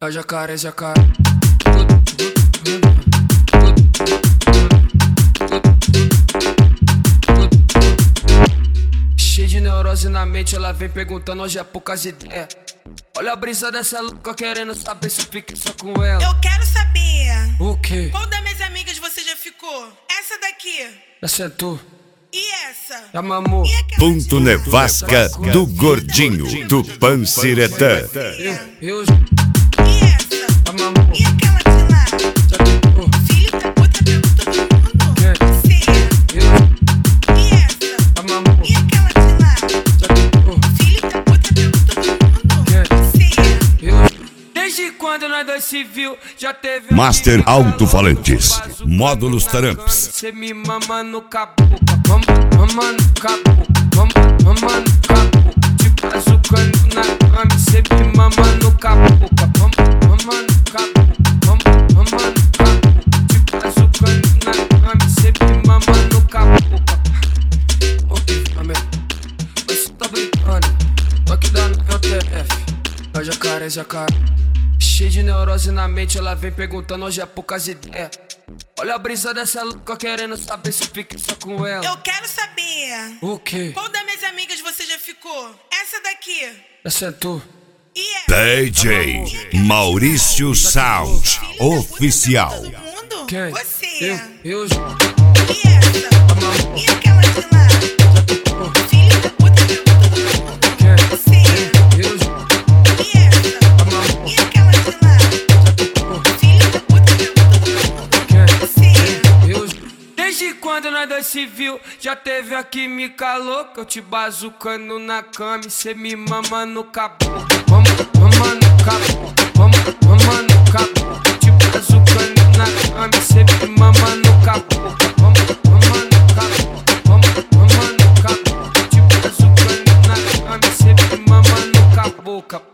É jacaré, jacaré. Cheio de neurose na mente, ela vem perguntando, hoje é poucas ideias. Olha a brisa dessa louca querendo saber se fica só com ela. Eu quero saber. O quê? Qual das minhas amigas você já ficou? Essa daqui. Já sentou? E essa? Já mamou? E aquela Ponto de lá? Nevasca do Gordinho, do Panciretã. Eu E essa? já mamou? E aquela de lá? Já tentou? Filho da puta pergunta todo mundo. Quem? Você. Eu E essa? já mamou? E aquela de lá? Já tentou? Filho da puta pergunta todo mundo. Você. Desde quando nós dois se viu, já teve Master Alto-Falantes, Módulos Taramps. Cê me mama no caboclo, mama no caboclo, mama no caboclo. Tipo açucando na cama, cê me mama no caboclo, mama no caboclo, mama no caboclo. Tipo açucando na cama, cê me mama no caboclo. Ô, amém, mas cê tá brincando, tô aqui dando LTF. É jacaré, jacaré. Cheio de neurose na mente, ela vem perguntando, hoje é poucas ideias. Olha a brisa dessa louca querendo saber se fica só com ela. Eu quero saber. O quê? Qual das minhas amigas você já ficou? Essa daqui. Já sentou? E essa? DJ Maurício Sound Oficial. Todo mundo? Quem? Você. Eu E essa? mamou? E aquela de lá? Filho da puta pergunta todo mundo. Quem? Você. Eu E essa? mamou? E aquela de lá? Filho da puta pergunta todo mundo. Você. Desde quando nós dois se viu, já teve a química louca. Eu te bazucando na cama e cê me mama no caboclo, mama no caboclo, mama no caboclo. Te bazucando na cama e cê me mama no caboclo, mama no caboclo, mama no caboclo. Te bazucando na cama e cê me mama no caboclo.